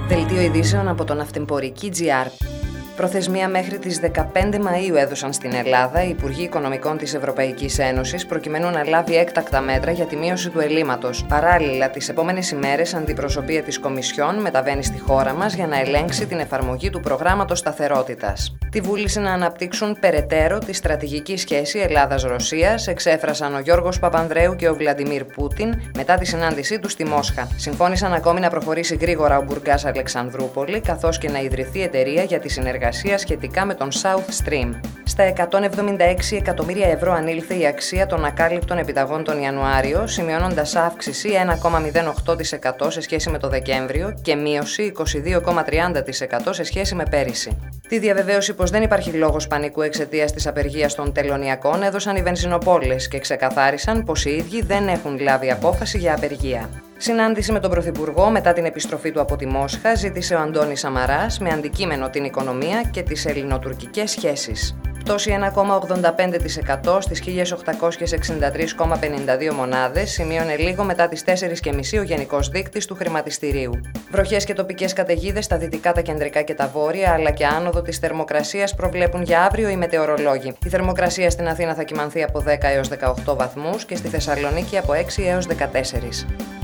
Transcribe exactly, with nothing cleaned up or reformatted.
Δελτίο ειδήσεων από το Ναυτεμπορική τζι αρ. Προθεσμία μέχρι τις δεκαπέντε Μαΐου έδωσαν στην Ελλάδα οι Υπουργοί Οικονομικών της Ευρωπαϊκής Ένωσης προκειμένου να λάβει έκτακτα μέτρα για τη μείωση του ελλείμματος. Παράλληλα, τις επόμενες ημέρες, αντιπροσωπεία της Κομισιόν μεταβαίνει στη χώρα μας για να ελέγξει την εφαρμογή του προγράμματος σταθερότητας. Τη βούληση να αναπτύξουν περαιτέρω τη στρατηγική σχέση Ελλάδας-Ρωσίας εξέφρασαν ο Γιώργος Παπανδρέου και ο Βλαντιμίρ Πούτιν μετά τη συνάντησή τους στη Μόσχα. Συμφώνησαν ακόμη να προχωρήσει γρήγορα ο Μπουργκάς Αλεξανδρούπολη, καθώς και να ιδρυθεί εταιρεία για τη συνεργασία σχετικά με τον South Stream. Στα εκατόν εβδομήντα έξι εκατομμύρια ευρώ ανήλθε η αξία των ακάλυπτων επιταγών τον Ιανουάριο, σημειώνοντας αύξηση ένα κόμμα μηδέν οκτώ τοις εκατό σε σχέση με το Δεκέμβριο και μείωση είκοσι δύο κόμμα τριάντα τοις εκατό σε σχέση με πέρυσι. Τη διαβεβαίωση πως δεν υπάρχει λόγος πανικού εξαιτίας της απεργίας των τελωνειακών έδωσαν οι βενζινοπόλες και ξεκαθάρισαν πως οι ίδιοι δεν έχουν λάβει απόφαση για απεργία. Συνάντηση με τον Πρωθυπουργό μετά την επιστροφή του από τη Μόσχα ζήτησε ο Αντώνης Σαμαράς με αντικείμενο την οικονομία και τις ελληνοτουρκικές σχέσεις. Πτώση ένα κόμμα ογδόντα πέντε τοις εκατό στις χίλια οκτακόσιες εξήντα τρία κόμμα πενήντα δύο μονάδες σημείωνε λίγο μετά τις τέσσερις και μισή ο γενικός δείκτης του χρηματιστηρίου. Βροχές και τοπικές καταιγίδες στα δυτικά, τα κεντρικά και τα βόρεια, αλλά και άνοδο της θερμοκρασίας προβλέπουν για αύριο οι μετεωρολόγοι. Η θερμοκρασία στην Αθήνα θα κυμανθεί από δέκα έως δεκαοκτώ βαθμούς και στη Θεσσαλονίκη από έξι έως δεκατέσσερα.